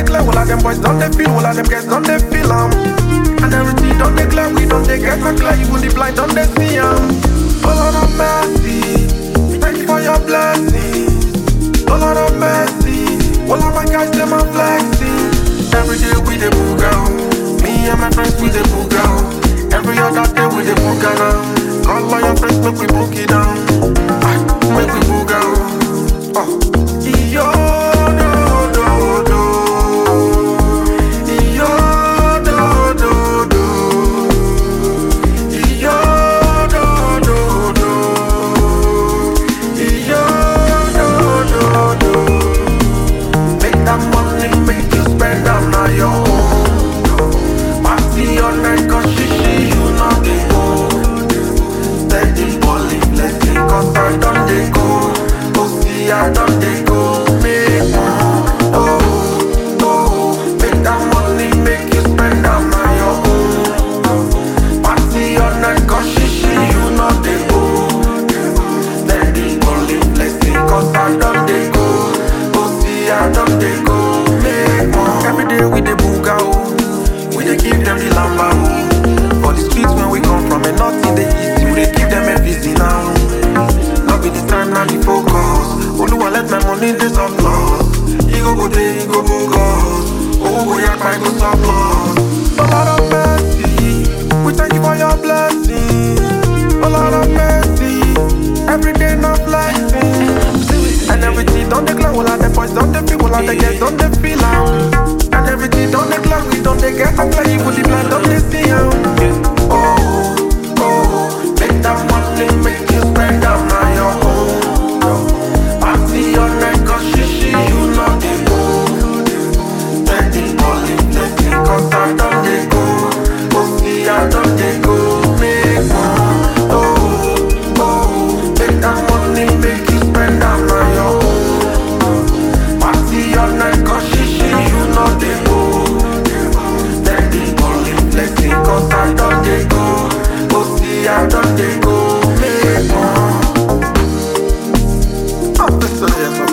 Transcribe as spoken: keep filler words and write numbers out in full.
declare, all of them boys don't they feel, all of them guys don't they feel um. And everything don't declare, we don't they get a clear, even the blind don't they see um. Oh Lord of mercy, thank you for your blessing. Oh Lord of mercy, all of my guys them are flexing. Every day we dey book out, me and my friends we dey book out. Every other day we dey book out. Call all your friends, make we book it down. Ah, make we book out. Oh, yo, do, do, do. Yo, do, do, do. Yo, do, do, do. Yo, do, do, do. Make that money, make you spend am na your own. Party all night, cause she, she, you know they go. Steady balling, blessing, cause I done they go. Oh, see, I done they go. Make one, oh, oh. Make that money, make you spend am na your own. Party all night, cause she, she, you know they go. Steady balling, blessing, cause I done they go. Oh, see, I done they go. Make one. Every day we dey book out, we dey give them the lamba. For the streets when we come from, and not in the east, we dey give them a visit now. Not be the time, not the focus. Oluwa let my money dey surplus. He go go day, he go go God. Oh, go yak, I go surplus. Oh Lord of mercy, we thank you for your blessing. Oh Lord of mercy, every day not blessing. And everything don't declare, all of the boys don't they feel, all of the girls don't they feel out. And everything don't declare, we don't they get a play, even the blind don't they see out. Oh, oh, make that money, make you spend am na your own. Party all night, cause she, she, you know they go. Steady balling, blessing, cause I done they go. Oh, see, I done they go. Make one, oh, oh, make that money, make you spend am na your own. Party all night, cause she, she, you know they go. Steady balling, blessing, cause I done they go. Oh, see, I done they go. Make one. Oh, this is